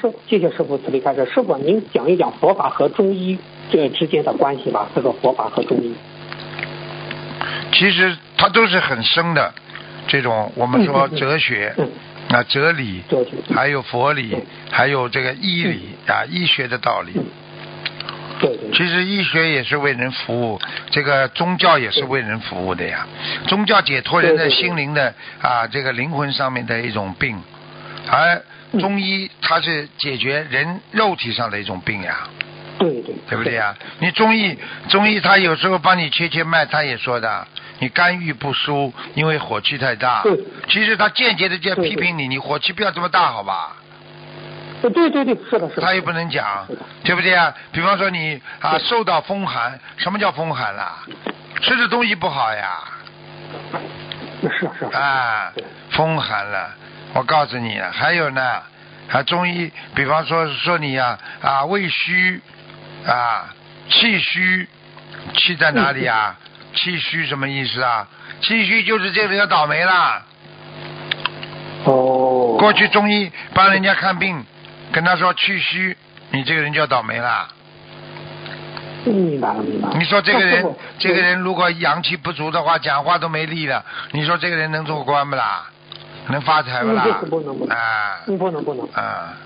谢谢师傅慈悲开示。师傅，您讲一讲佛法和中医这之间的关系吧。这个佛法和中医， 其实它都是很深的，这种我们说哲学。哲理，还有佛理，还有这个医理医学的道理。其实医学也是为人服务，这个宗教也是为人服务的呀。宗教解脱人的心灵的这个灵魂上面的一种病，而中医它是解决人肉体上的一种病呀。对不对呀？你中医他有时候帮你切脉，他也说的，你肝郁不舒，因为火气太大。其实他间接的就批评你，你火气不要这么大，好吧？ 对，是的。 他也不能讲，对不对啊？比方说你受到风寒，什么叫风寒啦？吃的东西不好呀。 是。 风寒了，我告诉你了，还有呢，中医，比方说你胃虚。气虚，气在哪里啊？气虚什么意思啊？气虚就是这个人要倒霉啦。过去中医帮人家看病，跟他说气虚，你这个人就要倒霉啦。 明白了。 你说这个人如果阳气不足的话，讲话都没力了，你说这个人能做官不啦？能发财不啦？ 不能。不能。